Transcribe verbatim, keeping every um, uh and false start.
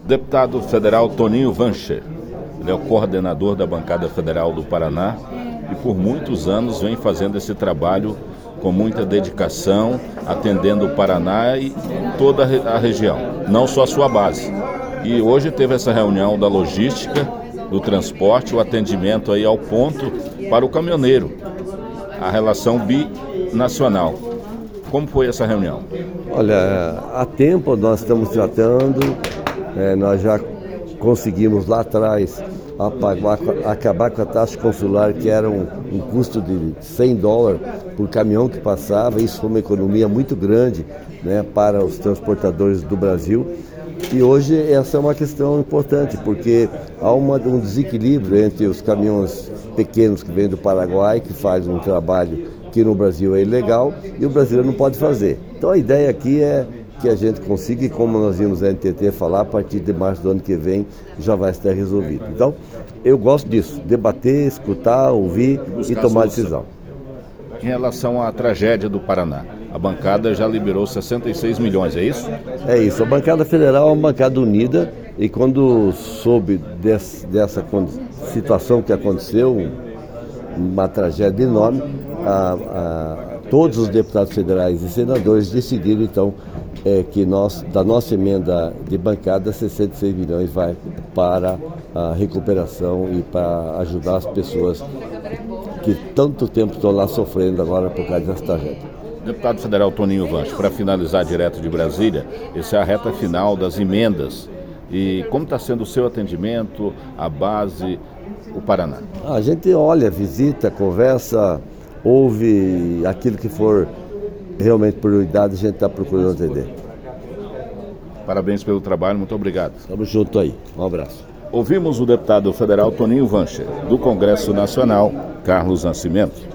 Deputado federal Toninho Vancher, ele é o coordenador da bancada federal do Paraná e por muitos anos vem fazendo esse trabalho com muita dedicação, atendendo o Paraná e toda a região, não só a sua base. E hoje teve essa reunião da logística, do transporte, o atendimento aí ao ponto para o caminhoneiro, a relação binacional. Como foi essa reunião? Olha, há tempo nós estamos tratando, é, nós já conseguimos lá atrás apagar, acabar com a taxa consular, que era um, um custo de cem dólares por caminhão que passava. Isso foi uma economia muito grande, né, para os transportadores do Brasil. E hoje essa é uma questão importante, porque há uma, um desequilíbrio entre os caminhões pequenos que vêm do Paraguai, que fazem um trabalho que no Brasil é ilegal, e o brasileiro não pode fazer. Então a ideia aqui é que a gente consiga, e como nós vimos a N T T falar, a partir de março do ano que vem já vai estar resolvido. Então, eu gosto disso, debater, escutar, ouvir e tomar decisão. Em relação à tragédia do Paraná, a bancada já liberou sessenta e seis milhões, é isso? É isso, a bancada federal é uma bancada unida, e quando soube desse, dessa situação que aconteceu, uma tragédia enorme, a, a, todos os deputados federais e senadores decidiram então é, que nós, da nossa emenda de bancada, sessenta e seis milhões vai para a recuperação e para ajudar as pessoas que tanto tempo estão lá sofrendo agora por causa dessa tragédia. Deputado federal Toninho Vancher, para finalizar direto de Brasília, essa é a reta final das emendas. E como está sendo o seu atendimento, a base, o Paraná? A gente olha, visita, conversa, ouve aquilo que for realmente prioridade, a gente está procurando atender. Parabéns pelo trabalho, muito obrigado. Estamos juntos aí, um abraço. Ouvimos o deputado federal Toninho Vancher, do Congresso Nacional, Carlos Nascimento.